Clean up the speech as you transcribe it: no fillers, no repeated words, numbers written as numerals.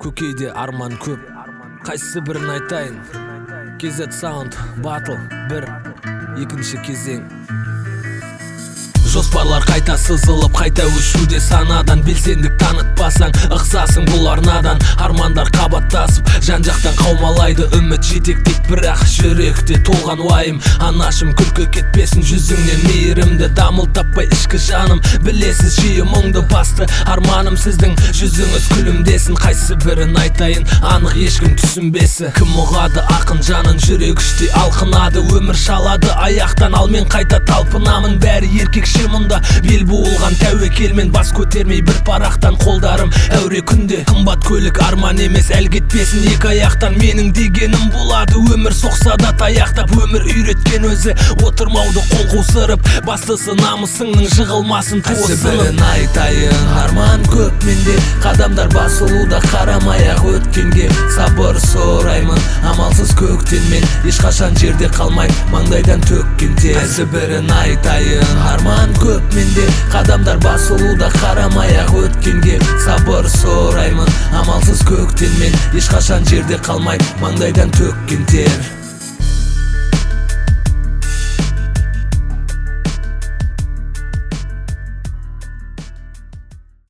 Көкейде арман көп, қайсы бірін айтайын. KZ Sound Battle 1-2 кезең. Жоспарлар қайта сызылып, қайта өшуде санадан. Белсендік танытпасаң, ықсасың бұл арнадан. Армандар қабаттасып, жан-жақтан қаумалайды. Үміт жетектейді, бірақ жүректе толған уайым. Анашым күлкі кетпесін жүзіңнен мейірімді. Дамыл таппай ішкі жаным, білесіз жиі мұңды. Басты арманым сіздің жүзіңіз күлімдесін. Қайсы бірін айтайын, анық ешкім түсінбесі. Кім ұғады ақын жанын, жүрек іштей алқынады. Өмір шалады аяқтан, ал мен қайта талпынамын. Бәрі еркекше мұнда, бел буылған тәуекелмен. Бас көтермей бір парақтан, қолдарым әуре күнде. Қымбат көлік арман емес, әл кетпесін екі аяқтан. Менің дегенім болады, өмір соқса да таяқтап. Өмір үйреткен өзі, отырмауды қол қусырып. Бастысы намысыңның жығылмасын туысынып. Қайсы бірін айтайын, арман көп менде. Қадамдар басылуда, қарамай-ақ өткенге. Сабыр сұраймын, амалсыз көктен мен. Ешқашан жерде қалмай, маңдайдан төккен тер. Қайсы бірін айтайын, арман көп менде. Қадамдар басылуда, қарамай-ақ өткенге. Сабыр сұраймын, амалсыз көктен мен. Ешқашан жерде қалмай, маңдайдан төккен тер.